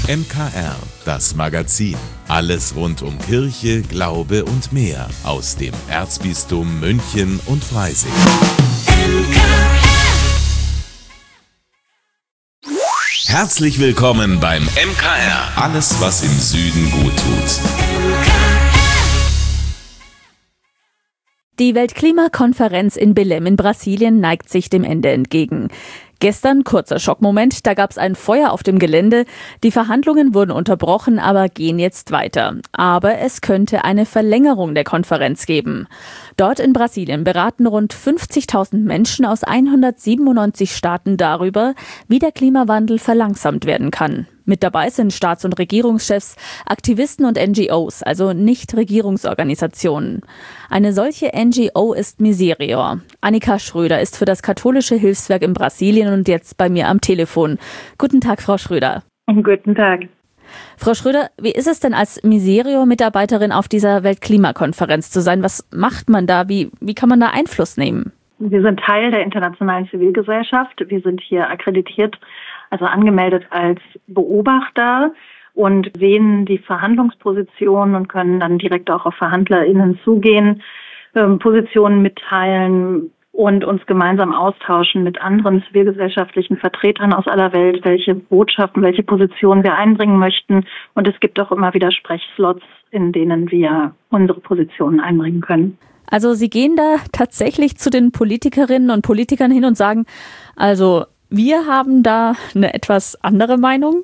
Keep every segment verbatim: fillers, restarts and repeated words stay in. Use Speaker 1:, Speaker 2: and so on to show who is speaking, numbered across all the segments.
Speaker 1: M K R, das Magazin. Alles rund um Kirche, Glaube und mehr aus dem Erzbistum München und Freising. Herzlich willkommen beim M K R. Alles, was im Süden gut tut.
Speaker 2: Die Weltklimakonferenz in Belém in Brasilien neigt sich dem Ende entgegen. Gestern kurzer Schockmoment, da gab es ein Feuer auf dem Gelände. Die Verhandlungen wurden unterbrochen, aber gehen jetzt weiter. Aber es könnte eine Verlängerung der Konferenz geben. Dort in Brasilien beraten rund fünfzigtausend Menschen aus hundertsiebenundneunzig Staaten darüber, wie der Klimawandel verlangsamt werden kann. Mit dabei sind Staats- und Regierungschefs, Aktivisten und N G Os, also Nichtregierungsorganisationen. Eine solche N G O ist Miserior. Annika Schröder ist für das katholische Hilfswerk in Brasilien und jetzt bei mir am Telefon. Guten Tag, Frau Schröder.
Speaker 3: Guten Tag.
Speaker 2: Frau Schröder, wie ist es denn als Miserior-Mitarbeiterin auf dieser Weltklimakonferenz zu sein? Was macht man da? Wie, wie kann man da Einfluss nehmen?
Speaker 3: Wir sind Teil der internationalen Zivilgesellschaft. Wir sind hier akkreditiert, also angemeldet als Beobachter und sehen die Verhandlungspositionen und können dann direkt auch auf VerhandlerInnen zugehen, ähm, Positionen mitteilen und uns gemeinsam austauschen mit anderen zivilgesellschaftlichen Vertretern aus aller Welt, welche Botschaften, welche Positionen wir einbringen möchten. Und es gibt auch immer wieder Sprechslots, in denen wir unsere Positionen einbringen können.
Speaker 2: Also Sie gehen da tatsächlich zu den Politikerinnen und Politikern hin und sagen, also wir haben da eine etwas andere Meinung?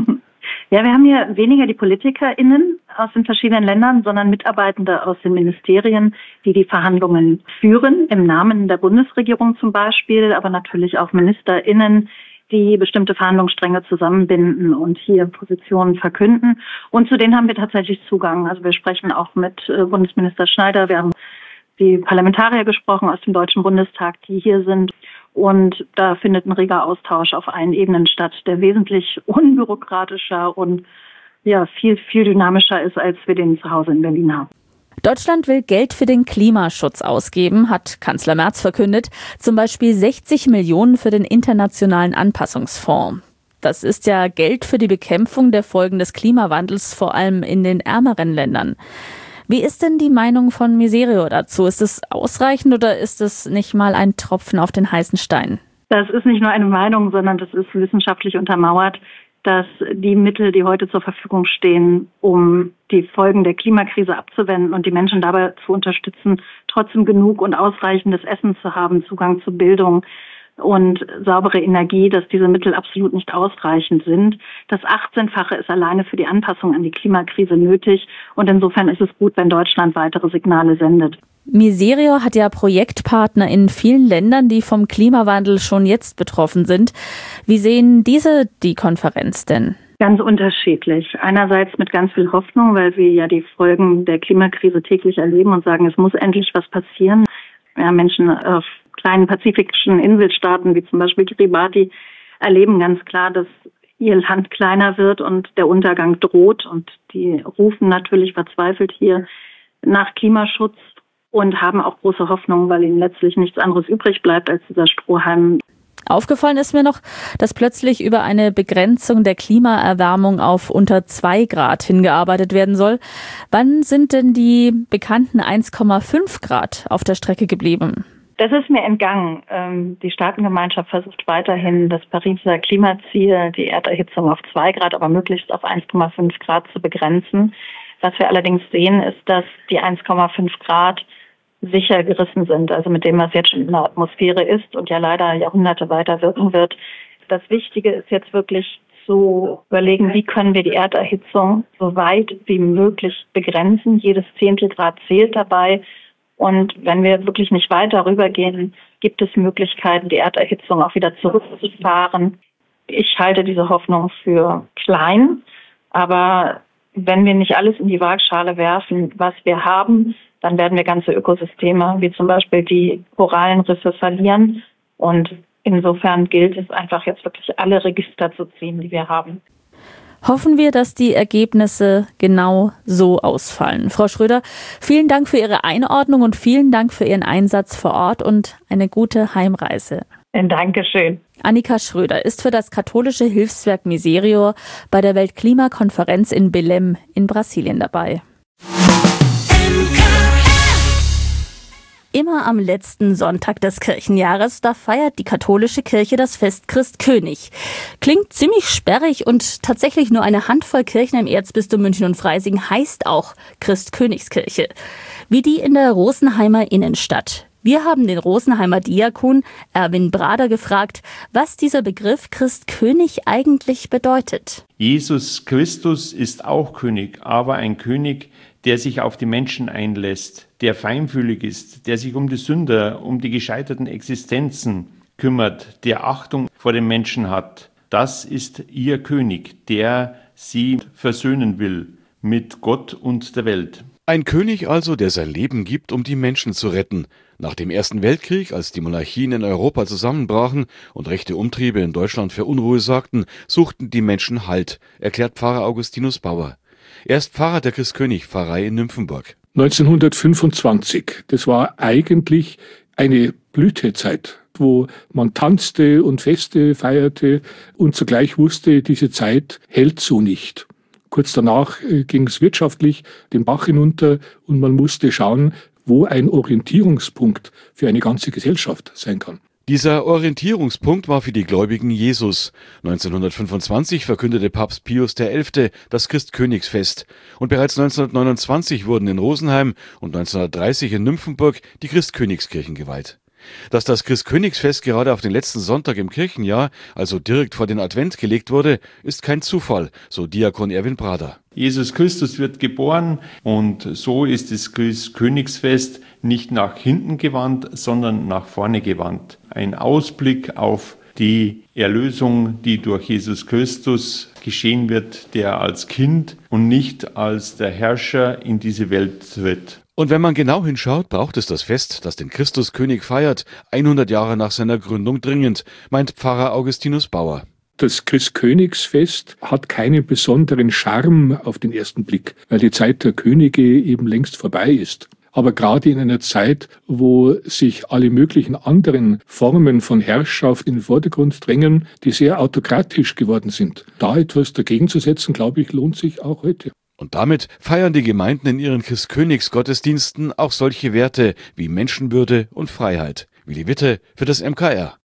Speaker 3: Ja, wir haben hier weniger die PolitikerInnen aus den verschiedenen Ländern, sondern Mitarbeitende aus den Ministerien, die die Verhandlungen führen, im Namen der Bundesregierung zum Beispiel, aber natürlich auch MinisterInnen, die bestimmte Verhandlungsstränge zusammenbinden und hier Positionen verkünden. Und zu denen haben wir tatsächlich Zugang. Also wir sprechen auch mit Bundesminister Schneider, wir haben die Parlamentarier gesprochen aus dem Deutschen Bundestag, die hier sind. Und da findet ein reger Austausch auf allen Ebenen statt, der wesentlich unbürokratischer und ja viel, viel dynamischer ist, als wir den zu Hause in Berlin haben.
Speaker 2: Deutschland will Geld für den Klimaschutz ausgeben, hat Kanzler Merz verkündet. Zum Beispiel sechzig Millionen für den Internationalen Anpassungsfonds. Das ist ja Geld für die Bekämpfung der Folgen des Klimawandels, vor allem in den ärmeren Ländern. Wie ist denn die Meinung von Miserior dazu? Ist es ausreichend oder ist es nicht mal ein Tropfen auf den heißen Stein?
Speaker 3: Das ist nicht nur eine Meinung, sondern das ist wissenschaftlich untermauert, dass die Mittel, die heute zur Verfügung stehen, um die Folgen der Klimakrise abzuwenden und die Menschen dabei zu unterstützen, trotzdem genug und ausreichendes Essen zu haben, Zugang zu Bildung und saubere Energie, dass diese Mittel absolut nicht ausreichend sind. Das achtzehnfache ist alleine für die Anpassung an die Klimakrise nötig. Und insofern ist es gut, wenn Deutschland weitere Signale sendet.
Speaker 2: Miserior hat ja Projektpartner in vielen Ländern, die vom Klimawandel schon jetzt betroffen sind. Wie sehen diese die Konferenz denn?
Speaker 3: Ganz unterschiedlich. Einerseits mit ganz viel Hoffnung, weil wir ja die Folgen der Klimakrise täglich erleben und sagen, es muss endlich was passieren. Ja, Menschen auf kleinen pazifischen Inselstaaten wie zum Beispiel Kiribati erleben ganz klar, dass ihr Land kleiner wird und der Untergang droht. Und die rufen natürlich verzweifelt hier nach Klimaschutz und haben auch große Hoffnung, weil ihnen letztlich nichts anderes übrig bleibt als dieser Strohhalm.
Speaker 2: Aufgefallen ist mir noch, dass plötzlich über eine Begrenzung der Klimaerwärmung auf unter zwei Grad hingearbeitet werden soll. Wann sind denn die bekannten eins Komma fünf Grad auf der Strecke geblieben?
Speaker 3: Das ist mir entgangen. Die Staatengemeinschaft versucht weiterhin, das Pariser Klimaziel, die Erderhitzung auf zwei Grad, aber möglichst auf eins Komma fünf Grad zu begrenzen. Was wir allerdings sehen, ist, dass die eins Komma fünf Grad sicher gerissen sind, also mit dem, was jetzt schon in der Atmosphäre ist und ja leider Jahrhunderte weiter wirken wird. Das Wichtige ist jetzt wirklich zu überlegen, wie können wir die Erderhitzung so weit wie möglich begrenzen. Jedes Zehntel Grad zählt dabei. Und wenn wir wirklich nicht weiter rübergehen, gibt es Möglichkeiten, die Erderhitzung auch wieder zurückzufahren. Ich halte diese Hoffnung für klein, aber wenn wir nicht alles in die Waagschale werfen, was wir haben, dann werden wir ganze Ökosysteme, wie zum Beispiel die Korallenriffe, verlieren. Und insofern gilt es einfach jetzt wirklich alle Register zu ziehen, die wir haben.
Speaker 2: Hoffen wir, dass die Ergebnisse genau so ausfallen. Frau Schröder, vielen Dank für Ihre Einordnung und vielen Dank für Ihren Einsatz vor Ort und eine gute Heimreise.
Speaker 3: Dankeschön.
Speaker 2: Annika Schröder ist für das katholische Hilfswerk Miserior bei der Weltklimakonferenz in Belém in Brasilien dabei. Immer am letzten Sonntag des Kirchenjahres, da feiert die katholische Kirche das Fest Christkönig. Klingt ziemlich sperrig und tatsächlich nur eine Handvoll Kirchen im Erzbistum München und Freising heißt auch Christkönigskirche. Wie die in der Rosenheimer Innenstadt. Wir haben den Rosenheimer Diakon Erwin Brader gefragt, was dieser Begriff Christkönig eigentlich bedeutet.
Speaker 4: Jesus Christus ist auch König, aber ein König, der sich auf die Menschen einlässt, der feinfühlig ist, der sich um die Sünder, um die gescheiterten Existenzen kümmert, der Achtung vor den Menschen hat. Das ist ihr König, der sie versöhnen will mit Gott und der Welt.
Speaker 5: Ein König also, der sein Leben gibt, um die Menschen zu retten. Nach dem Ersten Weltkrieg, als die Monarchien in Europa zusammenbrachen und rechte Umtriebe in Deutschland für Unruhe sorgten, suchten die Menschen Halt, erklärt Pfarrer Augustinus Bauer. Er ist Pfarrer der Christkönig-Pfarrei in Nymphenburg.
Speaker 6: neunzehnhundertfünfundzwanzig, das war eigentlich eine Blütezeit, wo man tanzte und Feste feierte und zugleich wusste, diese Zeit hält so nicht. Kurz danach äh, ging es wirtschaftlich den Bach hinunter und man musste schauen, wo ein Orientierungspunkt für eine ganze Gesellschaft sein kann.
Speaker 5: Dieser Orientierungspunkt war für die Gläubigen Jesus. neunzehnhundertfünfundzwanzig verkündete Papst Pius der Elfte das Christkönigsfest. Und bereits neunzehnhundertneunundzwanzig wurden in Rosenheim und neunzehnhundertdreißig in Nymphenburg die Christkönigskirchen geweiht. Dass das Christkönigsfest gerade auf den letzten Sonntag im Kirchenjahr, also direkt vor den Advent gelegt wurde, ist kein Zufall, so Diakon Erwin Brader.
Speaker 4: Jesus Christus wird geboren und so ist das Christkönigsfest nicht nach hinten gewandt, sondern nach vorne gewandt. Ein Ausblick auf die Erlösung, die durch Jesus Christus geschehen wird, der als Kind und nicht als der Herrscher in diese Welt tritt.
Speaker 5: Und wenn man genau hinschaut, braucht es das Fest, das den Christuskönig feiert, hundert Jahre nach seiner Gründung dringend, meint Pfarrer Augustinus Bauer.
Speaker 6: Das Christkönigsfest hat keinen besonderen Charme auf den ersten Blick, weil die Zeit der Könige eben längst vorbei ist. Aber gerade in einer Zeit, wo sich alle möglichen anderen Formen von Herrschaft in den Vordergrund drängen, die sehr autokratisch geworden sind, da etwas dagegen zu setzen, glaube ich, lohnt sich auch heute.
Speaker 5: Und damit feiern die Gemeinden in ihren Christkönigsgottesdiensten auch solche Werte wie Menschenwürde und Freiheit. Willi Witte für das M K R.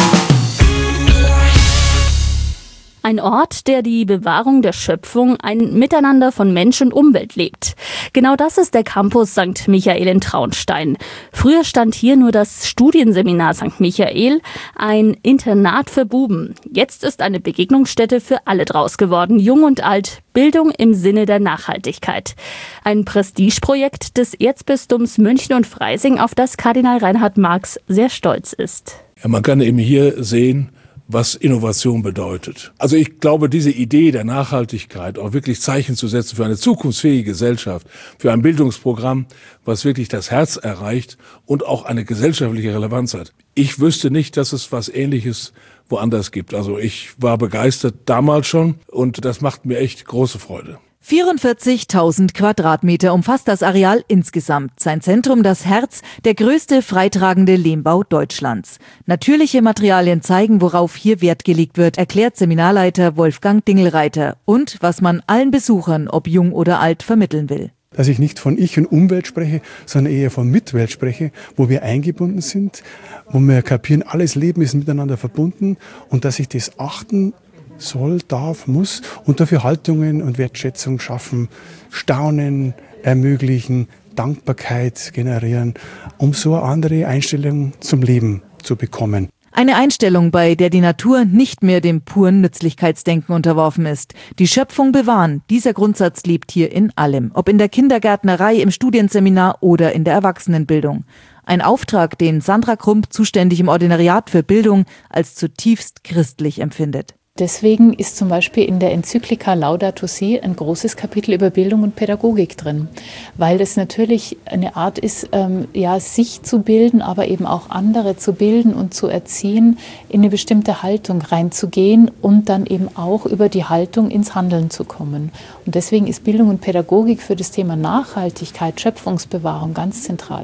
Speaker 2: Ein Ort, der die Bewahrung der Schöpfung, ein Miteinander von Mensch und Umwelt lebt. Genau das ist der Campus Sankt Michael in Traunstein. Früher stand hier nur das Studienseminar Sankt Michael, ein Internat für Buben. Jetzt ist eine Begegnungsstätte für alle draus geworden, jung und alt, Bildung im Sinne der Nachhaltigkeit. Ein Prestigeprojekt des Erzbistums München und Freising, auf das Kardinal Reinhard Marx sehr stolz ist.
Speaker 7: Ja, man kann eben hier sehen, was Innovation bedeutet. Also ich glaube, diese Idee der Nachhaltigkeit, auch wirklich Zeichen zu setzen für eine zukunftsfähige Gesellschaft, für ein Bildungsprogramm, was wirklich das Herz erreicht und auch eine gesellschaftliche Relevanz hat. Ich wüsste nicht, dass es was Ähnliches woanders gibt. Also ich war begeistert damals schon und das macht mir echt große Freude.
Speaker 8: vierundvierzigtausend Quadratmeter umfasst das Areal insgesamt. Sein Zentrum das Herz, der größte freitragende Lehmbau Deutschlands. Natürliche Materialien zeigen, worauf hier Wert gelegt wird, erklärt Seminarleiter Wolfgang Dingelreiter. Und was man allen Besuchern, ob jung oder alt, vermitteln will.
Speaker 9: Dass ich nicht von Ich und Umwelt spreche, sondern eher von Mitwelt spreche, wo wir eingebunden sind, wo wir kapieren, alles Leben ist miteinander verbunden und dass ich das achten soll, darf, muss und dafür Haltungen und Wertschätzung schaffen, Staunen ermöglichen, Dankbarkeit generieren, um so eine andere Einstellung zum Leben zu bekommen.
Speaker 8: Eine Einstellung, bei der die Natur nicht mehr dem puren Nützlichkeitsdenken unterworfen ist. Die Schöpfung bewahren, dieser Grundsatz lebt hier in allem, ob in der Kindergärtnerei, im Studienseminar oder in der Erwachsenenbildung. Ein Auftrag, den Sandra Krump, zuständig im Ordinariat für Bildung, als zutiefst christlich empfindet.
Speaker 10: Deswegen ist zum Beispiel in der Enzyklika Laudato Si ein großes Kapitel über Bildung und Pädagogik drin, weil das natürlich eine Art ist, ähm, ja, sich zu bilden, aber eben auch andere zu bilden und zu erziehen, in eine bestimmte Haltung reinzugehen und dann eben auch über die Haltung ins Handeln zu kommen. Und deswegen ist Bildung und Pädagogik für das Thema Nachhaltigkeit, Schöpfungsbewahrung ganz zentral.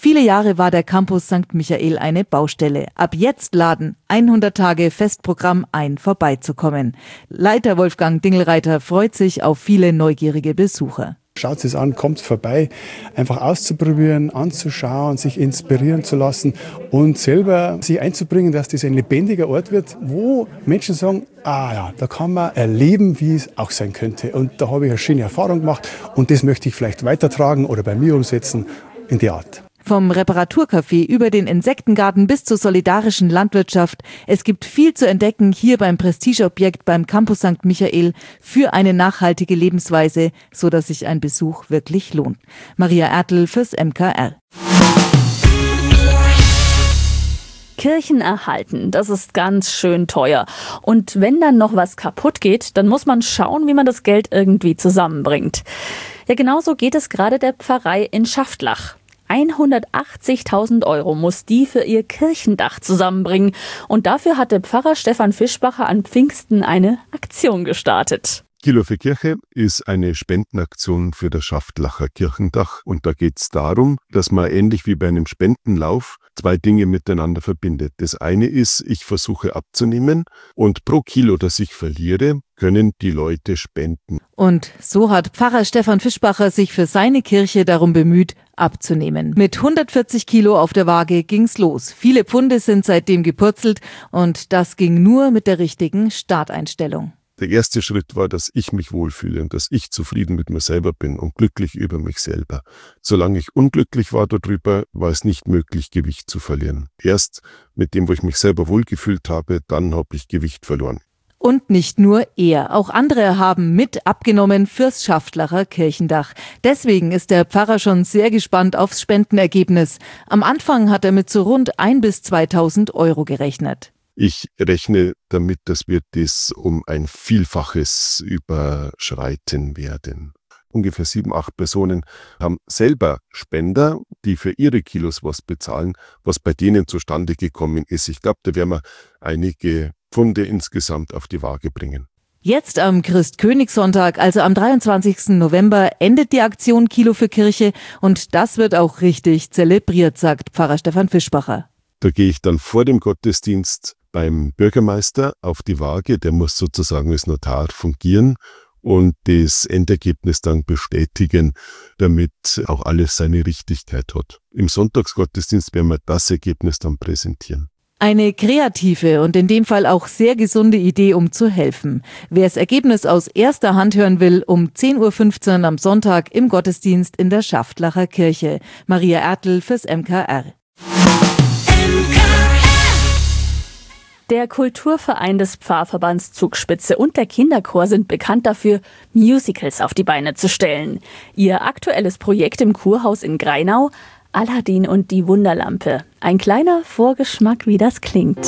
Speaker 8: Viele Jahre war der Campus Sankt Michael eine Baustelle. Ab jetzt laden hundert Tage Festprogramm ein, vorbeizukommen. Leiter Wolfgang Dingelreiter freut sich auf viele neugierige Besucher.
Speaker 9: Schaut es an, kommt vorbei, einfach auszuprobieren, anzuschauen, sich inspirieren zu lassen und selber sich einzubringen, dass das ein lebendiger Ort wird, wo Menschen sagen, ah ja, da kann man erleben, wie es auch sein könnte. Und da habe ich eine schöne Erfahrung gemacht und das möchte ich vielleicht weitertragen oder bei mir umsetzen in die Art.
Speaker 8: Vom Reparaturcafé über den Insektengarten bis zur solidarischen Landwirtschaft. Es gibt viel zu entdecken hier beim Prestigeobjekt beim Campus Sankt Michael für eine nachhaltige Lebensweise, so dass sich ein Besuch wirklich lohnt. Maria Ertl fürs M K R.
Speaker 2: Kirchen erhalten, das ist ganz schön teuer. Und wenn dann noch was kaputt geht, dann muss man schauen, wie man das Geld irgendwie zusammenbringt. Ja, genauso geht es gerade der Pfarrei in Schaftlach. hundertachtzigtausend Euro muss die für ihr Kirchendach zusammenbringen. Und dafür hat der Pfarrer Stefan Fischbacher an Pfingsten eine Aktion gestartet.
Speaker 11: Kilo für Kirche ist eine Spendenaktion für das Schaftlacher Kirchendach. Und da geht es darum, dass man ähnlich wie bei einem Spendenlauf zwei Dinge miteinander verbindet. Das eine ist, ich versuche abzunehmen und pro Kilo, das ich verliere, können die Leute spenden.
Speaker 8: Und so hat Pfarrer Stefan Fischbacher sich für seine Kirche darum bemüht, abzunehmen. Mit hundertvierzig Kilo auf der Waage ging's los. Viele Pfunde sind seitdem gepurzelt und das ging nur mit der richtigen Starteinstellung.
Speaker 11: Der erste Schritt war, dass ich mich wohlfühle und dass ich zufrieden mit mir selber bin und glücklich über mich selber. Solange ich unglücklich war darüber, war es nicht möglich, Gewicht zu verlieren. Erst mit dem, wo ich mich selber wohlgefühlt habe, dann habe ich Gewicht verloren.
Speaker 8: Und nicht nur er, auch andere haben mit abgenommen fürs Schaftlacher Kirchendach. Deswegen ist der Pfarrer schon sehr gespannt aufs Spendenergebnis. Am Anfang hat er mit so rund ein bis zweitausend Euro gerechnet.
Speaker 11: Ich rechne damit, dass wir das um ein Vielfaches überschreiten werden. Ungefähr sieben, acht Personen haben selber Spender, die für ihre Kilos was bezahlen, was bei denen zustande gekommen ist. Ich glaube, da werden wir einige Pfunde insgesamt auf die Waage bringen.
Speaker 8: Jetzt am Christkönigssonntag, also am dreiundzwanzigsten November, endet die Aktion Kilo für Kirche und das wird auch richtig zelebriert, sagt Pfarrer Stefan Fischbacher.
Speaker 11: Da gehe ich dann vor dem Gottesdienst beim Bürgermeister auf die Waage, der muss sozusagen als Notar fungieren und das Endergebnis dann bestätigen, damit auch alles seine Richtigkeit hat. Im Sonntagsgottesdienst werden wir das Ergebnis dann präsentieren.
Speaker 8: Eine kreative und in dem Fall auch sehr gesunde Idee, um zu helfen. Wer das Ergebnis aus erster Hand hören will, um zehn Uhr fünfzehn am Sonntag im Gottesdienst in der Schaftlacher Kirche. Maria Ertl fürs M K R.
Speaker 2: Der Kulturverein des Pfarrverbands Zugspitze und der Kinderchor sind bekannt dafür, Musicals auf die Beine zu stellen. Ihr aktuelles Projekt im Kurhaus in Greinau, Aladdin und die Wunderlampe. Ein kleiner Vorgeschmack, wie das klingt.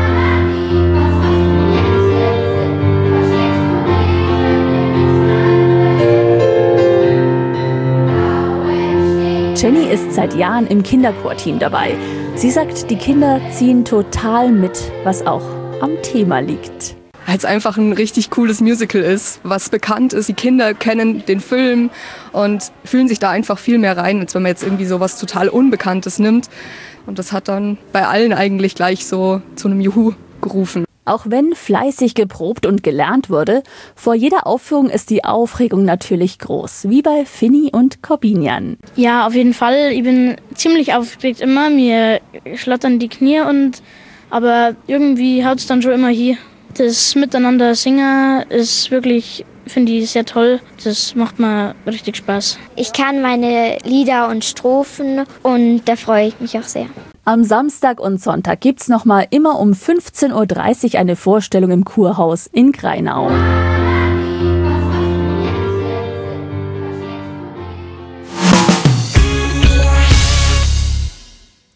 Speaker 2: Jenny ist seit Jahren im Kinderchorteam dabei. Sie sagt, die Kinder ziehen total mit, was auch am Thema liegt.
Speaker 12: Weil es einfach ein richtig cooles Musical ist, was bekannt ist. Die Kinder kennen den Film und fühlen sich da einfach viel mehr rein, als wenn man jetzt irgendwie so was total Unbekanntes nimmt. Und das hat dann bei allen eigentlich gleich so zu einem Juhu gerufen.
Speaker 2: Auch wenn fleißig geprobt und gelernt wurde, vor jeder Aufführung ist die Aufregung natürlich groß, wie bei Finny und Corbinian.
Speaker 13: Ja, auf jeden Fall. Ich bin ziemlich aufgeregt immer. Mir schlottern die Knie, und aber irgendwie haut es dann schon immer hier. Das Miteinander singen ist wirklich, finde ich, sehr toll. Das macht mir richtig Spaß.
Speaker 14: Ich kann meine Lieder und Strophen und da freue ich mich auch sehr.
Speaker 2: Am Samstag und Sonntag gibt's nochmal immer um fünfzehn Uhr dreißig eine Vorstellung im Kurhaus in Greinau.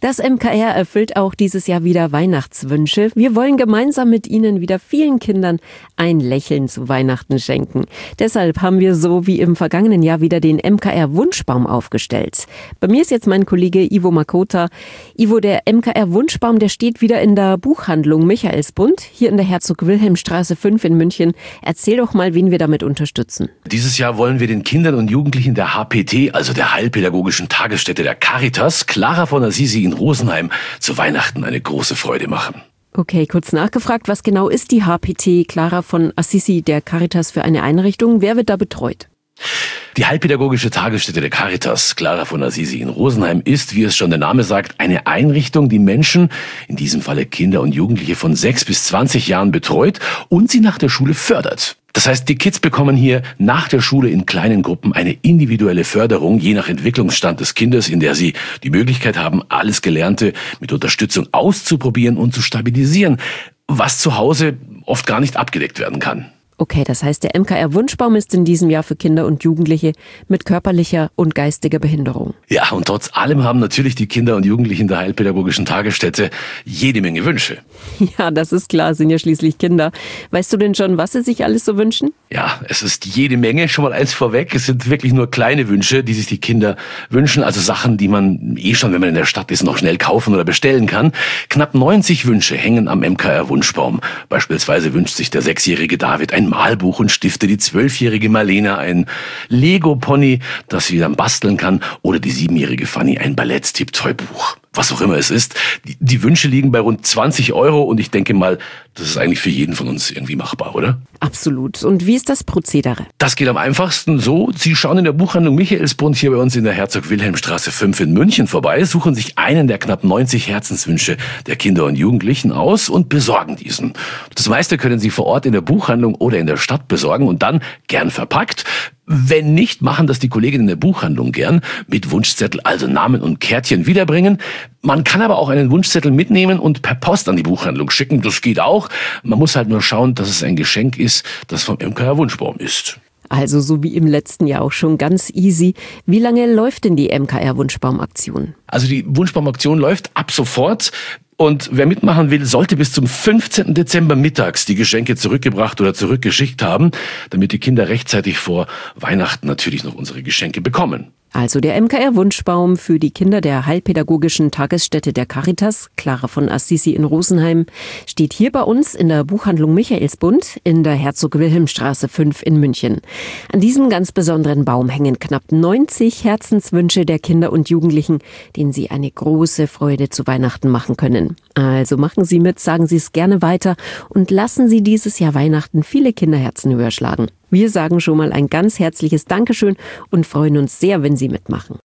Speaker 15: Das M K R erfüllt auch dieses Jahr wieder Weihnachtswünsche. Wir wollen gemeinsam mit Ihnen wieder vielen Kindern ein Lächeln zu Weihnachten schenken. Deshalb haben wir so wie im vergangenen Jahr wieder den M K R-Wunschbaum aufgestellt. Bei mir ist jetzt mein Kollege Ivo Makota. Ivo, der M K R-Wunschbaum, der steht wieder in der Buchhandlung Michaelsbund, hier in der Herzog-Wilhelm-Straße fünf in München. Erzähl doch mal, wen wir damit unterstützen.
Speaker 16: Dieses Jahr wollen wir den Kindern und Jugendlichen der H P T, also der Heilpädagogischen Tagesstätte der Caritas, Clara von Assisi in Rosenheim, zu Weihnachten eine große Freude machen.
Speaker 15: Okay, kurz nachgefragt, was genau ist die H P T, Clara von Assisi der Caritas, für eine Einrichtung? Wer wird da betreut?
Speaker 16: Die Heilpädagogische Tagesstätte der Caritas, Clara von Assisi in Rosenheim, ist, wie es schon der Name sagt, eine Einrichtung, die Menschen, in diesem Falle Kinder und Jugendliche von sechs bis zwanzig Jahren betreut und sie nach der Schule fördert. Das heißt, die Kids bekommen hier nach der Schule in kleinen Gruppen eine individuelle Förderung, je nach Entwicklungsstand des Kindes, in der sie die Möglichkeit haben, alles Gelernte mit Unterstützung auszuprobieren und zu stabilisieren, was zu Hause oft gar nicht abgedeckt werden kann.
Speaker 15: Okay, das heißt, der M K R-Wunschbaum ist in diesem Jahr für Kinder und Jugendliche mit körperlicher und geistiger Behinderung.
Speaker 16: Ja, und trotz allem haben natürlich die Kinder und Jugendlichen der Heilpädagogischen Tagesstätte jede Menge Wünsche.
Speaker 15: Ja, das ist klar, sind ja schließlich Kinder. Weißt du denn schon, was sie sich alles so wünschen?
Speaker 16: Ja, es ist jede Menge. Schon mal eins vorweg, es sind wirklich nur kleine Wünsche, die sich die Kinder wünschen. Also Sachen, die man eh schon, wenn man in der Stadt ist, noch schnell kaufen oder bestellen kann. Knapp neunzig Wünsche hängen am M K R-Wunschbaum. Beispielsweise wünscht sich der sechsjährige David ein Malbuch und Stifte, die zwölfjährige Marlena ein Lego-Pony, das sie dann basteln kann, oder die siebenjährige Fanny ein Ballett-Tipp-Toy-Buch. Was auch immer es ist. Die, die Wünsche liegen bei rund zwanzig Euro und ich denke mal, das ist eigentlich für jeden von uns irgendwie machbar, oder?
Speaker 15: Absolut. Und wie ist das Prozedere?
Speaker 16: Das geht am einfachsten so. Sie schauen in der Buchhandlung Michaelsbund hier bei uns in der Herzog-Wilhelm-Straße fünf in München vorbei, suchen sich einen der knapp neunzig Herzenswünsche der Kinder und Jugendlichen aus und besorgen diesen. Das meiste können Sie vor Ort in der Buchhandlung oder in der Stadt besorgen und dann gern verpackt. Wenn nicht, machen das die Kolleginnen in der Buchhandlung gern, mit Wunschzettel, also Namen und Kärtchen wiederbringen. Man kann aber auch einen Wunschzettel mitnehmen und per Post an die Buchhandlung schicken, das geht auch. Man muss halt nur schauen, dass es ein Geschenk ist, das vom M K R-Wunschbaum ist.
Speaker 15: Also so wie im letzten Jahr auch schon ganz easy. Wie lange läuft denn die M K R-Wunschbaumaktion?
Speaker 16: Also die Wunschbaumaktion läuft ab sofort. Und wer mitmachen will, sollte bis zum fünfzehnten Dezember mittags die Geschenke zurückgebracht oder zurückgeschickt haben, damit die Kinder rechtzeitig vor Weihnachten natürlich noch unsere Geschenke bekommen.
Speaker 15: Also der M K R-Wunschbaum für die Kinder der Heilpädagogischen Tagesstätte der Caritas, Clara von Assisi in Rosenheim, steht hier bei uns in der Buchhandlung Michaelsbund in der Herzog-Wilhelm-Straße fünf in München. An diesem ganz besonderen Baum hängen knapp neunzig Herzenswünsche der Kinder und Jugendlichen, denen Sie eine große Freude zu Weihnachten machen können. Also machen Sie mit, sagen Sie es gerne weiter und lassen Sie dieses Jahr Weihnachten viele Kinderherzen höher schlagen. Wir sagen schon mal ein ganz herzliches Dankeschön und freuen uns sehr, wenn Sie mitmachen.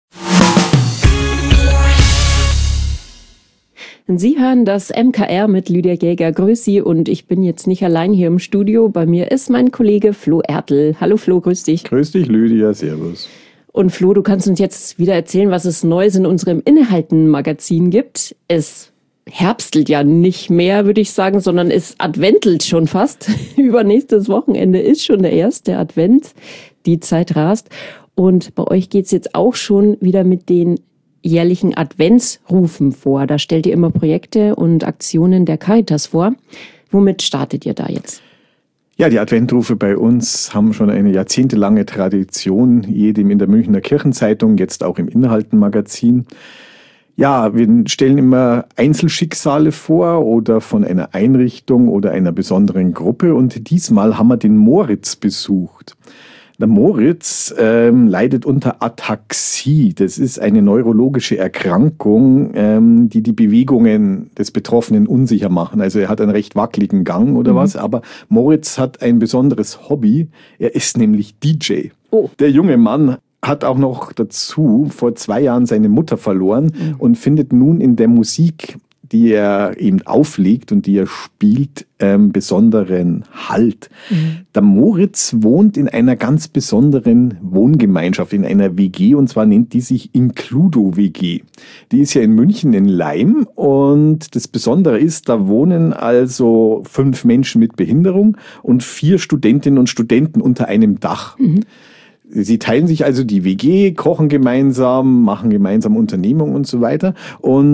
Speaker 15: Sie hören das M K R mit Lydia Jäger. Grüß Sie, und ich bin jetzt nicht allein hier im Studio. Bei mir ist mein Kollege Flo Ertl. Hallo Flo, grüß dich.
Speaker 17: Grüß dich Lydia, servus.
Speaker 15: Und Flo, du kannst uns jetzt wieder erzählen, was es Neues in unserem Innehalten-Magazin gibt. Es herbstelt ja nicht mehr, würde ich sagen, sondern es adventelt schon fast. Übernächstes Wochenende ist schon der erste Advent. Die Zeit rast. Und bei euch geht's jetzt auch schon wieder mit den jährlichen Adventsrufen vor. Da stellt ihr immer Projekte und Aktionen der Caritas vor. Womit startet ihr da jetzt?
Speaker 17: Ja, die Adventrufe bei uns haben schon eine jahrzehntelange Tradition, jedem in der Münchner Kirchenzeitung, jetzt auch im Inhalten-Magazin. Ja, wir stellen immer Einzelschicksale vor oder von einer Einrichtung oder einer besonderen Gruppe, und diesmal haben wir den Moritz besucht. Der Moritz ähm, leidet unter Ataxie. Das ist eine neurologische Erkrankung, ähm, die die Bewegungen des Betroffenen unsicher machen. Also er hat einen recht wackeligen Gang oder mhm. was, aber Moritz hat ein besonderes Hobby. Er ist nämlich D J. Oh. Der junge Mann hat auch noch dazu vor zwei Jahren seine Mutter verloren mhm. und findet nun in der Musik, die er eben auflegt und die er spielt, ähm, besonderen Halt. Mhm. Der Moritz wohnt in einer ganz besonderen Wohngemeinschaft, in einer W G, und zwar nennt die sich Includo W G. Die ist ja in München in Laim, und das Besondere ist, da wohnen also fünf Menschen mit Behinderung und vier Studentinnen und Studenten unter einem Dach. Mhm. Sie teilen sich also die W G, kochen gemeinsam, machen gemeinsam Unternehmungen und so weiter. Und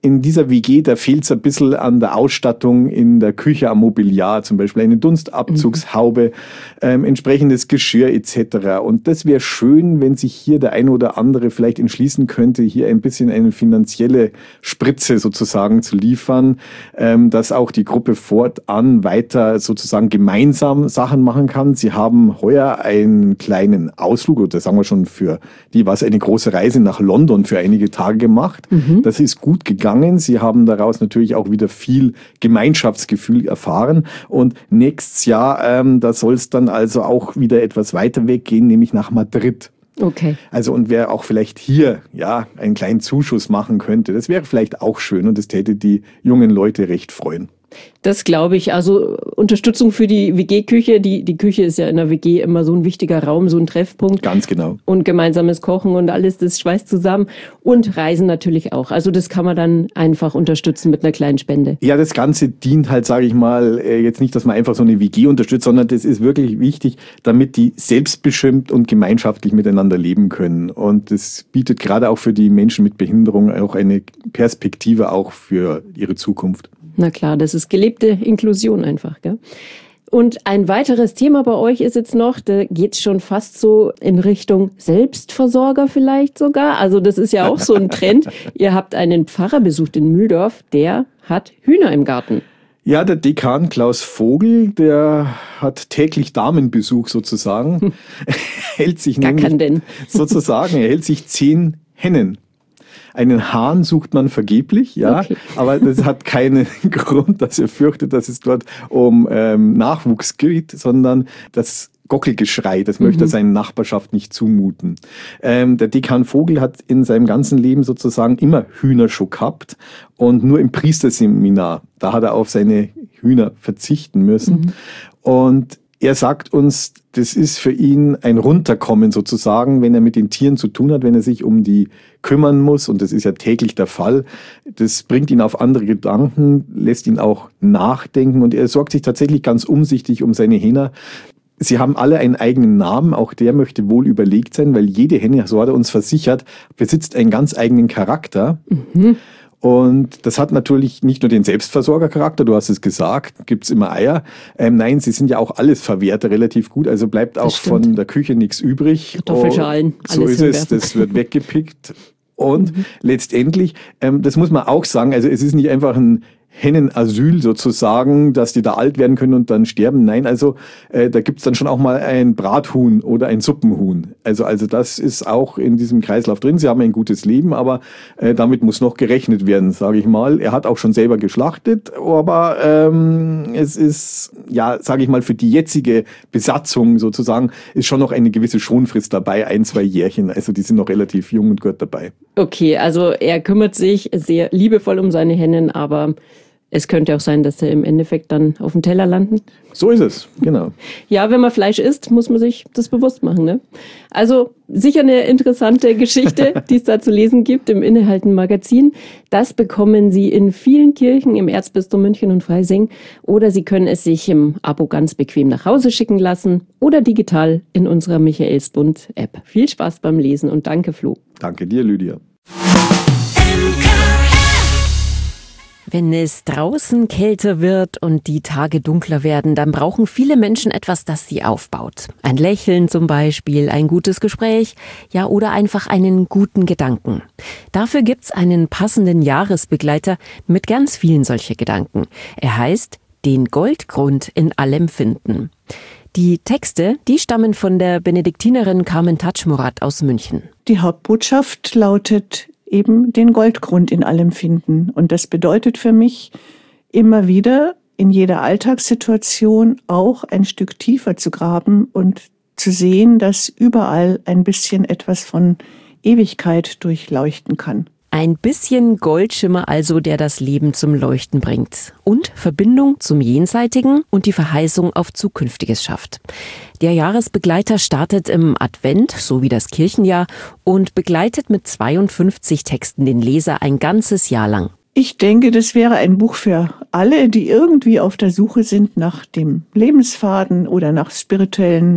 Speaker 17: in dieser W G, da fehlt es ein bisschen an der Ausstattung in der Küche, am Mobiliar, zum Beispiel eine Dunstabzugshaube, mhm. ähm, entsprechendes Geschirr et cetera. Und das wäre schön, wenn sich hier der eine oder andere vielleicht entschließen könnte, hier ein bisschen eine finanzielle Spritze sozusagen zu liefern, ähm, dass auch die Gruppe fortan weiter sozusagen gemeinsam Sachen machen kann. Sie haben heuer einen kleinen Ausflug, oder sagen wir schon für die war es eine große Reise nach London für einige Tage gemacht. Mhm. Das ist gut gegangen. Sie haben daraus natürlich auch wieder viel Gemeinschaftsgefühl erfahren. Und nächstes Jahr, ähm, da soll es dann also auch wieder etwas weiter weggehen, nämlich nach Madrid.
Speaker 15: Okay.
Speaker 17: Also und wer auch vielleicht hier ja einen kleinen Zuschuss machen könnte, das wäre vielleicht auch schön und das täte die jungen Leute recht freuen.
Speaker 15: Das glaube ich. Also Unterstützung für die W G-Küche. Die, die Küche ist ja in der W G immer so ein wichtiger Raum, so ein Treffpunkt.
Speaker 17: Ganz genau.
Speaker 15: Und gemeinsames Kochen und alles, das schweißt zusammen. Und Reisen natürlich auch. Also das kann man dann einfach unterstützen mit einer kleinen Spende.
Speaker 17: Ja, das Ganze dient halt, sage ich mal, jetzt nicht, dass man einfach so eine W G unterstützt, sondern das ist wirklich wichtig, damit die selbstbestimmt und gemeinschaftlich miteinander leben können. Und das bietet gerade auch für die Menschen mit Behinderung auch eine Perspektive auch für ihre Zukunft.
Speaker 15: Na klar, das ist gelebte Inklusion einfach, gell? Und ein weiteres Thema bei euch ist jetzt noch, da geht es schon fast so in Richtung Selbstversorger vielleicht sogar. Also das ist ja auch so ein Trend. Ihr habt einen Pfarrer besucht in Mühldorf, der hat Hühner im Garten.
Speaker 17: Ja, der Dekan Klaus Vogel, der hat täglich Damenbesuch sozusagen. Hm. hält sich
Speaker 15: Gar
Speaker 17: nämlich
Speaker 15: kein denn.
Speaker 17: sozusagen, er hält sich zehn Hennen. Einen Hahn sucht man vergeblich, ja, okay. Aber das hat keinen Grund, dass er fürchtet, dass es dort um ähm, Nachwuchs geht, sondern das Gockelgeschrei, das möchte er mhm. seinen Nachbarschaft nicht zumuten. Ähm, der Dekan Vogel hat in seinem ganzen Leben sozusagen immer Hühner schon gehabt und nur im Priesterseminar, da hat er auf seine Hühner verzichten müssen. Mhm. Und er sagt uns, das ist für ihn ein Runterkommen sozusagen, wenn er mit den Tieren zu tun hat, wenn er sich um die kümmern muss. Und das ist ja täglich der Fall. Das bringt ihn auf andere Gedanken, lässt ihn auch nachdenken. Und er sorgt sich tatsächlich ganz umsichtig um seine Hühner. Sie haben alle einen eigenen Namen. Auch der möchte wohl überlegt sein, weil jede Henne, so hat er uns versichert, besitzt einen ganz eigenen Charakter. Mhm. Und das hat natürlich nicht nur den Selbstversorgercharakter, du hast es gesagt, gibt's immer Eier. Ähm, nein, sie sind ja auch alles Verwerter relativ gut, also bleibt auch von der Küche nichts übrig.
Speaker 15: Kartoffelschalen,
Speaker 17: oh, so ist es, das wird weggepickt. Und mhm. letztendlich, ähm, das muss man auch sagen, also es ist nicht einfach ein Hennenasyl sozusagen, dass die da alt werden können und dann sterben. Nein, also äh, da gibt's dann schon auch mal ein Brathuhn oder ein Suppenhuhn. Also also das ist auch in diesem Kreislauf drin. Sie haben ein gutes Leben, aber äh, damit muss noch gerechnet werden, sage ich mal. Er hat auch schon selber geschlachtet, aber ähm, es ist, ja, sage ich mal, für die jetzige Besatzung sozusagen ist schon noch eine gewisse Schonfrist dabei, ein, zwei Jährchen. Also die sind noch relativ jung und gut dabei.
Speaker 15: Okay, also er kümmert sich sehr liebevoll um seine Hennen, aber es könnte auch sein, dass sie im Endeffekt dann auf dem Teller landen.
Speaker 17: So ist es, genau.
Speaker 15: Ja, wenn man Fleisch isst, muss man sich das bewusst machen, ne? Also sicher eine interessante Geschichte, die es da zu lesen gibt im Innehalten-Magazin. Das bekommen Sie in vielen Kirchen im Erzbistum München und Freising. Oder Sie können es sich im Abo ganz bequem nach Hause schicken lassen oder digital in unserer Michaelsbund-App. Viel Spaß beim Lesen und danke, Flo.
Speaker 17: Danke dir, Lydia.
Speaker 15: Wenn es draußen kälter wird und die Tage dunkler werden, dann brauchen viele Menschen etwas, das sie aufbaut. Ein Lächeln zum Beispiel, ein gutes Gespräch, ja, oder einfach einen guten Gedanken. Dafür gibt's einen passenden Jahresbegleiter mit ganz vielen solcher Gedanken. Er heißt Den Goldgrund in allem finden. Die Texte, die stammen von der Benediktinerin Carmen Tatschmurat aus München.
Speaker 18: Die Hauptbotschaft lautet eben den Goldgrund in allem finden. Und das bedeutet für mich, immer wieder in jeder Alltagssituation auch ein Stück tiefer zu graben und zu sehen, dass überall ein bisschen etwas von Ewigkeit durchleuchten kann.
Speaker 15: Ein bisschen Goldschimmer also, der das Leben zum Leuchten bringt. Und Verbindung zum Jenseitigen und die Verheißung auf Zukünftiges schafft. Der Jahresbegleiter startet im Advent, so wie das Kirchenjahr, und begleitet mit zweiundfünfzig Texten den Leser ein ganzes Jahr lang.
Speaker 18: Ich denke, das wäre ein Buch für alle, die irgendwie auf der Suche sind nach dem Lebensfaden oder nach spirituellen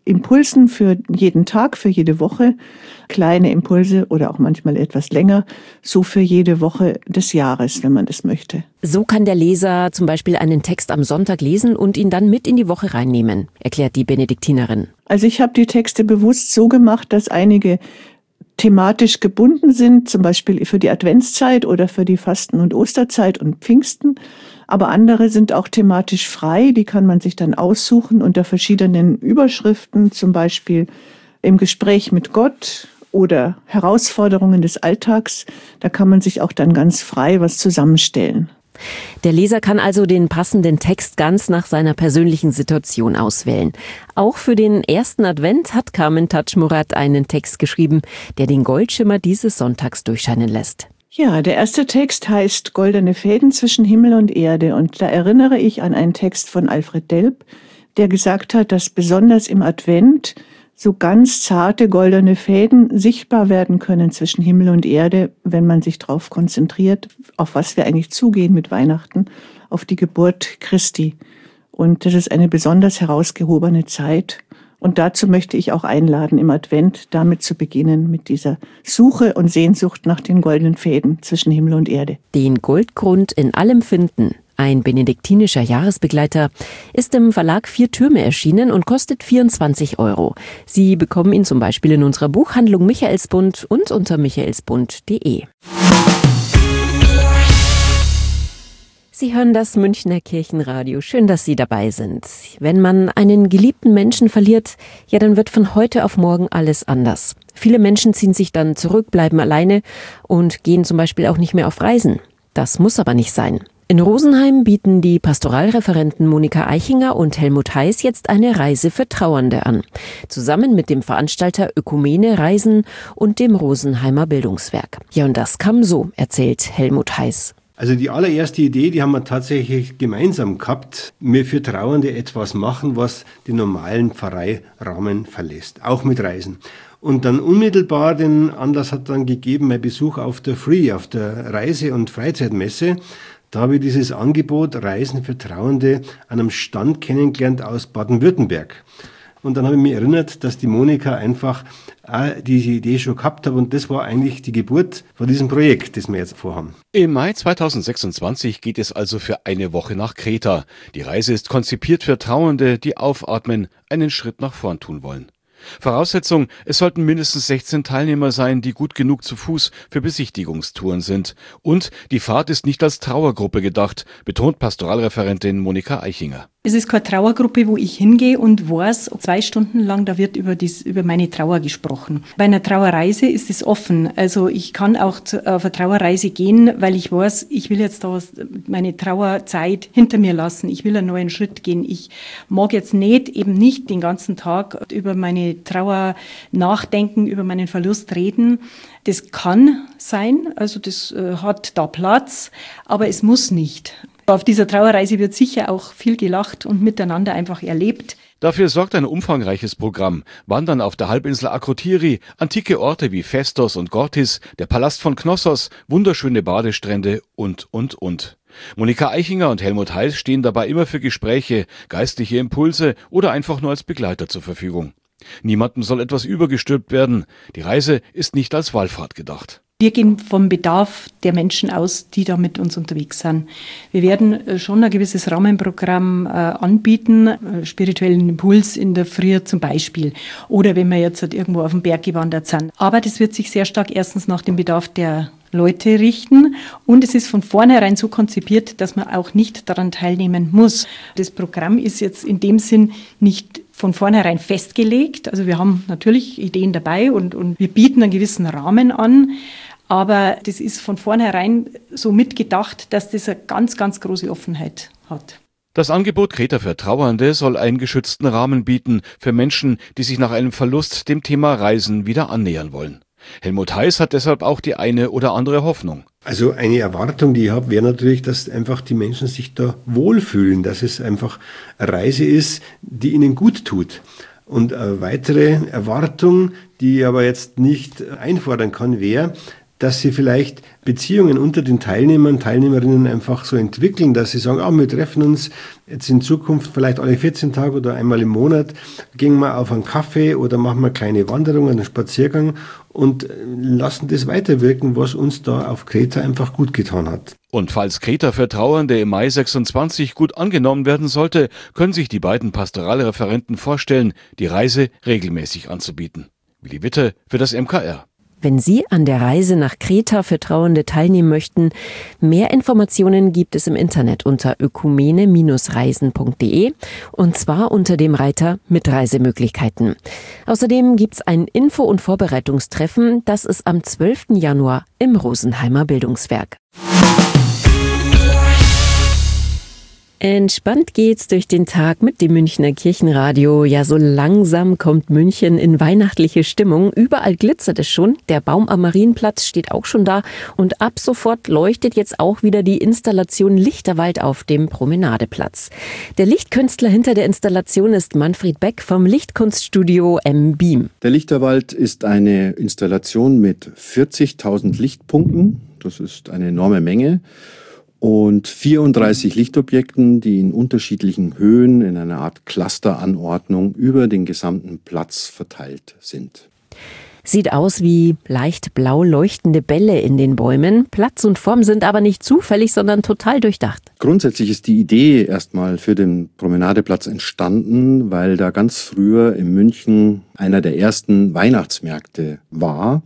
Speaker 18: Impulsen für jeden Tag, für jede Woche, kleine Impulse oder auch manchmal etwas länger, so für jede Woche des Jahres, wenn man das möchte.
Speaker 15: So kann der Leser zum Beispiel einen Text am Sonntag lesen und ihn dann mit in die Woche reinnehmen, erklärt die Benediktinerin.
Speaker 18: Also ich habe die Texte bewusst so gemacht, dass einige thematisch gebunden sind, zum Beispiel für die Adventszeit oder für die Fasten- und Osterzeit und Pfingsten. Aber andere sind auch thematisch frei, die kann man sich dann aussuchen unter verschiedenen Überschriften, zum Beispiel im Gespräch mit Gott oder Herausforderungen des Alltags. Da kann man sich auch dann ganz frei was zusammenstellen.
Speaker 15: Der Leser kann also den passenden Text ganz nach seiner persönlichen Situation auswählen. Auch für den ersten Advent hat Carmen Tatschmurat einen Text geschrieben, der den Goldschimmer dieses Sonntags durchscheinen lässt.
Speaker 18: Ja, der erste Text heißt Goldene Fäden zwischen Himmel und Erde. Und da erinnere ich an einen Text von Alfred Delp, der gesagt hat, dass besonders im Advent so ganz zarte goldene Fäden sichtbar werden können zwischen Himmel und Erde, wenn man sich darauf konzentriert, auf was wir eigentlich zugehen mit Weihnachten, auf die Geburt Christi. Und das ist eine besonders herausgehobene Zeit. Und dazu möchte ich auch einladen, im Advent damit zu beginnen, mit dieser Suche und Sehnsucht nach den goldenen Fäden zwischen Himmel und Erde.
Speaker 15: Den Goldgrund in allem finden, ein benediktinischer Jahresbegleiter, ist im Verlag Vier Türme erschienen und kostet vierundzwanzig Euro. Sie bekommen ihn zum Beispiel in unserer Buchhandlung Michaelsbund und unter michaelsbund punkt de. Sie hören das Münchner Kirchenradio. Schön, dass Sie dabei sind. Wenn man einen geliebten Menschen verliert, ja, dann wird von heute auf morgen alles anders. Viele Menschen ziehen sich dann zurück, bleiben alleine und gehen zum Beispiel auch nicht mehr auf Reisen. Das muss aber nicht sein. In Rosenheim bieten die Pastoralreferenten Monika Eichinger und Helmut Heiß jetzt eine Reise für Trauernde an. Zusammen mit dem Veranstalter Ökumene Reisen und dem Rosenheimer Bildungswerk. Ja, und das kam so, erzählt Helmut Heiß.
Speaker 19: Also die allererste Idee, die haben wir tatsächlich gemeinsam gehabt. Wir für Trauernde etwas machen, was den normalen Pfarreirahmen verlässt, auch mit Reisen. Und dann unmittelbar den Anlass hat dann gegeben, mein Besuch auf der Free, auf der Reise- und Freizeitmesse. Da habe ich dieses Angebot Reisen für Trauernde an einem Stand kennengelernt aus Baden-Württemberg. Und dann habe ich mich erinnert, dass die Monika einfach auch diese Idee schon gehabt hat. Und das war eigentlich die Geburt von diesem Projekt, das wir jetzt vorhaben.
Speaker 5: Im Mai zweitausendsechsundzwanzig geht es also für eine Woche nach Kreta. Die Reise ist konzipiert für Trauernde, die aufatmen, einen Schritt nach vorn tun wollen. Voraussetzung, es sollten mindestens sechzehn Teilnehmer sein, die gut genug zu Fuß für Besichtigungstouren sind. Und die Fahrt ist nicht als Trauergruppe gedacht, betont Pastoralreferentin Monika Eichinger.
Speaker 20: Es ist keine Trauergruppe, wo ich hingehe und weiß, zwei Stunden lang, da wird über, dies, über meine Trauer gesprochen. Bei einer Trauerreise ist es offen. Also ich kann auch zu, auf eine Trauerreise gehen, weil ich weiß, ich will jetzt da meine Trauerzeit hinter mir lassen. Ich will einen neuen Schritt gehen. Ich mag jetzt nicht, eben nicht den ganzen Tag über meine Trauer nachdenken, über meinen Verlust reden. Das kann sein, also das äh, hat da Platz, aber es muss nicht. Auf dieser Trauerreise wird sicher auch viel gelacht und miteinander einfach erlebt.
Speaker 5: Dafür sorgt ein umfangreiches Programm. Wandern auf der Halbinsel Akrotiri, antike Orte wie Festos und Gortis, der Palast von Knossos, wunderschöne Badestrände und, und, und. Monika Eichinger und Helmut Heiß stehen dabei immer für Gespräche, geistliche Impulse oder einfach nur als Begleiter zur Verfügung. Niemandem soll etwas übergestülpt werden. Die Reise ist nicht als Wallfahrt gedacht.
Speaker 20: Wir gehen vom Bedarf der Menschen aus, die da mit uns unterwegs sind. Wir werden schon ein gewisses Rahmenprogramm äh, anbieten, äh, spirituellen Impuls in der Früh zum Beispiel. Oder wenn wir jetzt halt irgendwo auf dem Berg gewandert sind. Aber das wird sich sehr stark erstens nach dem Bedarf der Leute richten und es ist von vornherein so konzipiert, dass man auch nicht daran teilnehmen muss. Das Programm ist jetzt in dem Sinn nicht von vornherein festgelegt. Also wir haben natürlich Ideen dabei und, und wir bieten einen gewissen Rahmen an. Aber das ist von vornherein so mitgedacht, dass das eine ganz, ganz große Offenheit hat.
Speaker 5: Das Angebot Kreta für Trauernde soll einen geschützten Rahmen bieten für Menschen, die sich nach einem Verlust dem Thema Reisen wieder annähern wollen. Helmut Heiß hat deshalb auch die eine oder andere Hoffnung.
Speaker 19: Also eine Erwartung, die ich habe, wäre natürlich, dass einfach die Menschen sich da wohlfühlen, dass es einfach eine Reise ist, die ihnen gut tut. Und eine weitere Erwartung, die ich aber jetzt nicht einfordern kann, wäre, dass sie vielleicht Beziehungen unter den Teilnehmern, Teilnehmerinnen einfach so entwickeln, dass sie sagen, ah, wir treffen uns jetzt in Zukunft vielleicht alle vierzehn Tage oder einmal im Monat, gehen wir auf einen Kaffee oder machen wir eine kleine Wanderung, einen Spaziergang und lassen das weiterwirken, was uns da auf Kreta einfach gut getan hat.
Speaker 5: Und falls Kreta für Trauernde im Mai sechsundzwanzig gut angenommen werden sollte, können sich die beiden Pastoralreferenten vorstellen, die Reise regelmäßig anzubieten. Willi Witte für das M K R.
Speaker 15: Wenn Sie an der Reise nach Kreta für Trauernde teilnehmen möchten, mehr Informationen gibt es im Internet unter ökumene Bindestrich reisen punkt de und zwar unter dem Reiter Mitreisemöglichkeiten. Außerdem gibt es ein Info- und Vorbereitungstreffen, das ist am zwölften Januar im Rosenheimer Bildungswerk. Entspannt geht's durch den Tag mit dem Münchner Kirchenradio. Ja, so langsam kommt München in weihnachtliche Stimmung. Überall glitzert es schon. Der Baum am Marienplatz steht auch schon da. Und ab sofort leuchtet jetzt auch wieder die Installation Lichterwald auf dem Promenadeplatz. Der Lichtkünstler hinter der Installation ist Manfred Beck vom Lichtkunststudio M-Beam.
Speaker 21: Der Lichterwald ist eine Installation mit vierzigtausend Lichtpunkten. Das ist eine enorme Menge. Und vierunddreißig Lichtobjekten, die in unterschiedlichen Höhen in einer Art Clusteranordnung über den gesamten Platz verteilt sind.
Speaker 15: Sieht aus wie leicht blau leuchtende Bälle in den Bäumen. Platz und Form sind aber nicht zufällig, sondern total durchdacht.
Speaker 21: Grundsätzlich ist die Idee erstmal für den Promenadeplatz entstanden, weil da ganz früher in München einer der ersten Weihnachtsmärkte war.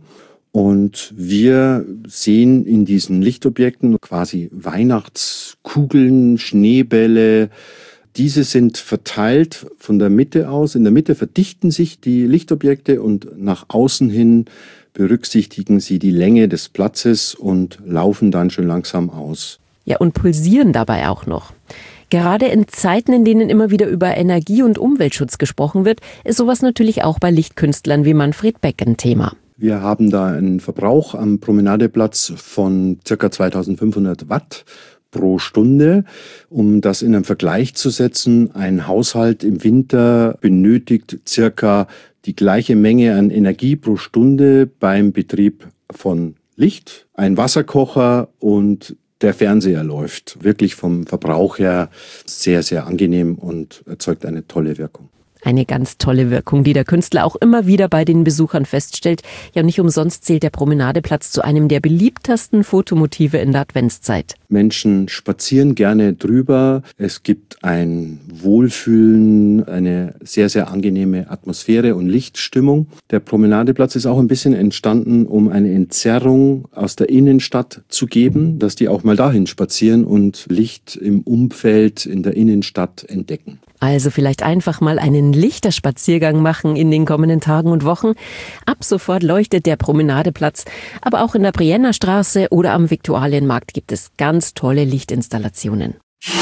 Speaker 21: Und wir sehen in diesen Lichtobjekten quasi Weihnachtskugeln, Schneebälle. Diese sind verteilt von der Mitte aus. In der Mitte verdichten sich die Lichtobjekte und nach außen hin berücksichtigen sie die Länge des Platzes und laufen dann schön langsam aus.
Speaker 15: Ja, und pulsieren dabei auch noch. Gerade in Zeiten, in denen immer wieder über Energie- und Umweltschutz gesprochen wird, ist sowas natürlich auch bei Lichtkünstlern wie Manfred Beck ein Thema.
Speaker 21: Wir haben da einen Verbrauch am Promenadeplatz von ca. zweitausendfünfhundert Watt pro Stunde. Um das in einen Vergleich zu setzen, ein Haushalt im Winter benötigt circa die gleiche Menge an Energie pro Stunde beim Betrieb von Licht, ein Wasserkocher und der Fernseher läuft. Wirklich vom Verbrauch her sehr, sehr angenehm und erzeugt eine tolle Wirkung.
Speaker 15: Eine ganz tolle Wirkung, die der Künstler auch immer wieder bei den Besuchern feststellt. Ja, nicht umsonst zählt der Promenadeplatz zu einem der beliebtesten Fotomotive in der Adventszeit.
Speaker 21: Menschen spazieren gerne drüber. Es gibt ein Wohlfühlen, eine sehr, sehr angenehme Atmosphäre und Lichtstimmung. Der Promenadeplatz ist auch ein bisschen entstanden, um eine Entzerrung aus der Innenstadt zu geben, dass die auch mal dahin spazieren und Licht im Umfeld in der Innenstadt entdecken.
Speaker 15: Also vielleicht einfach mal einen Lichterspaziergang machen in den kommenden Tagen und Wochen. Ab sofort leuchtet der Promenadeplatz. Aber auch in der Brienner Straße oder am Viktualienmarkt gibt es ganz tolle Lichtinstallationen.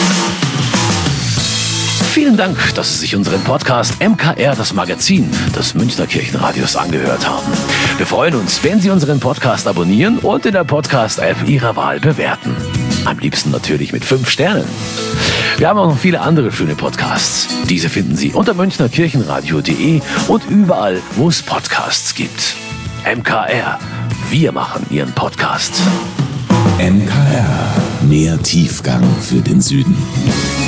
Speaker 16: Vielen Dank, dass Sie sich unseren Podcast M K R, das Magazin des Münchner Kirchenradios, angehört haben. Wir freuen uns, wenn Sie unseren Podcast abonnieren und in der Podcast-App Ihrer Wahl bewerten. Am liebsten natürlich mit fünf Sternen. Wir haben auch noch viele andere schöne Podcasts. Diese finden Sie unter münchner kirchenradio punkt de und überall, wo es Podcasts gibt. M K R, wir machen Ihren Podcast.
Speaker 1: M K R, mehr Tiefgang für den Süden.